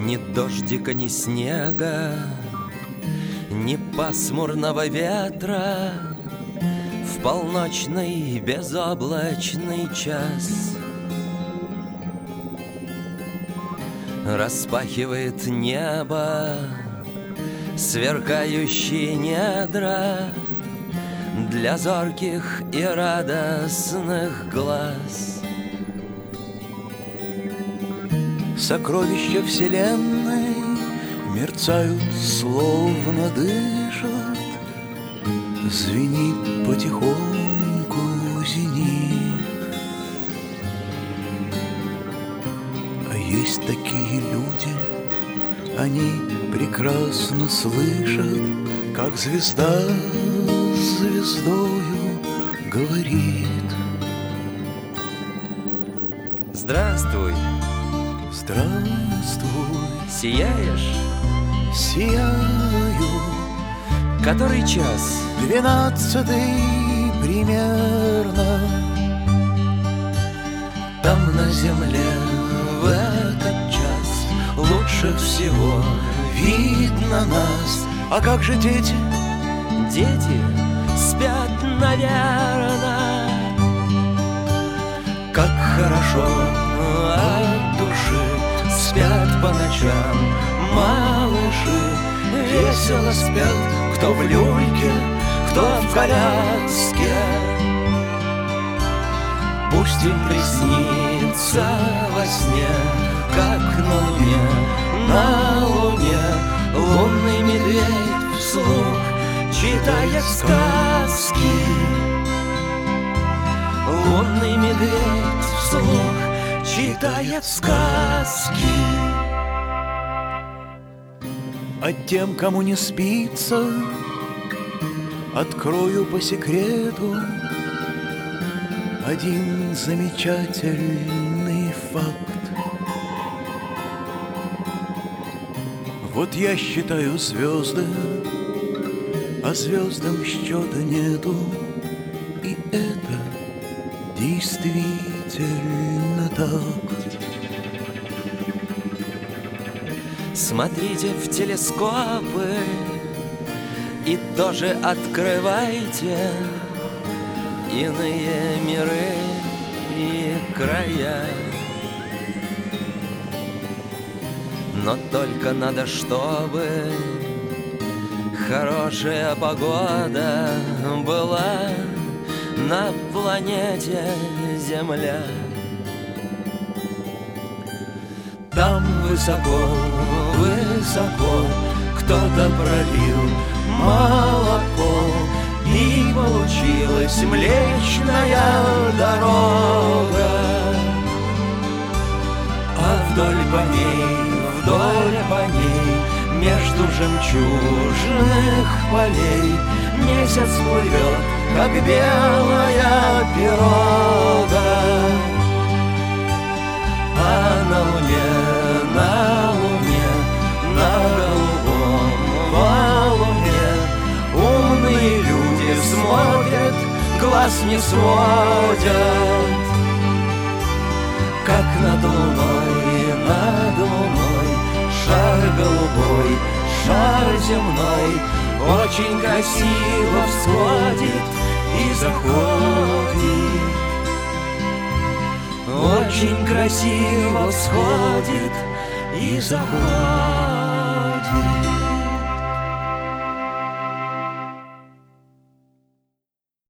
Ни дождика, ни снега, ни пасмурного ветра. В полночный безоблачный час распахивает небо сверкающие недра для зорких и радостных глаз. Сокровища вселенной мерцают, словно дышат. Звенит потихоньку зенит. А есть такие люди, они прекрасно слышат, как звезда с звездою говорит. Здравствуй, здравствуй, сияешь? Сияю. Который час? 12-й примерно. Там на земле в этот час лучше всего видно нас. А как же дети? Дети спят, наверно. Как хорошо от души спят по ночам малыши. Весело спят, кто в люльке, кто в коляске. Пусть им приснится во сне, как на луне лунный медведь вслух читает сказки. Лунный медведь вслух читает сказки. А тем, кому не спится, открою по секрету один замечательный факт. Вот я считаю звезды, а звездам счета нету. И это действительно так. Смотрите в телескопы и тоже открывайте иные миры и края. Но только надо, чтобы хорошая погода была на планете Земля. Там высоко, высоко кто-то пролил молоко, и получилась Млечная Дорога. А вдоль по ней, между жемчужных полей месяц плывет, как белая пирога. А на луне, на голубом валуне умные люди смотрят, глаз не сводят. Как над луной, шар голубой, шар земной очень красиво всходит и заходит. Очень красиво всходит и заходит.